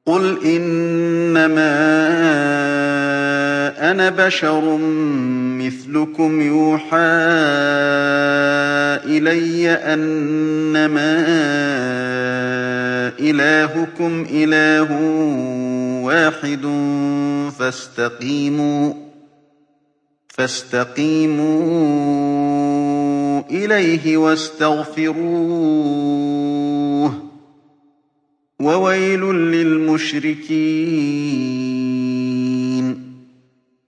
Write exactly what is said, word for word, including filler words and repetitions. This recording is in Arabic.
قُلْ إِنَّمَا أَنَا بَشَرٌ مِّثْلُكُمْ يُوحَىٰ إِلَيَّ أَنَّمَا إِلَٰهُكُمْ إِلَٰهٌ وَاحِدٌ فَاسْتَقِيمُوا إِلَيْهِ وَاسْتَغْفِرُوهُ ۗ وَوَيْلٌ لِّلْمُشْرِكِينَ